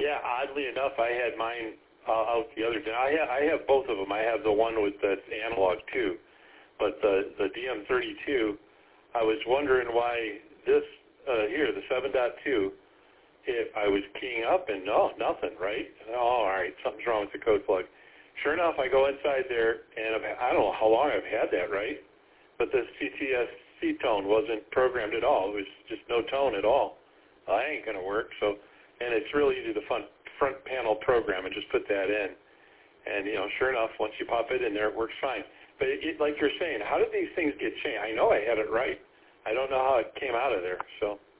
Yeah, oddly enough, I had mine out the other day. I have both of them. I have the one with that's analog too, but the DM32, I was wondering why this here, the 7.2, if I was keying up and no, nothing, right? Oh, all right, something's wrong with the code plug. Sure enough, I go inside there, and I don't know how long I've had that, right? But the CTSC tone wasn't programmed at all. It was just no tone at all. I ain't going to work. So, and it's really easy to front panel program and just put that in. And, sure enough, once you pop it in there, it works fine. But like you're saying, how did these things get changed? I know I had it right. I don't know how it came out of there. So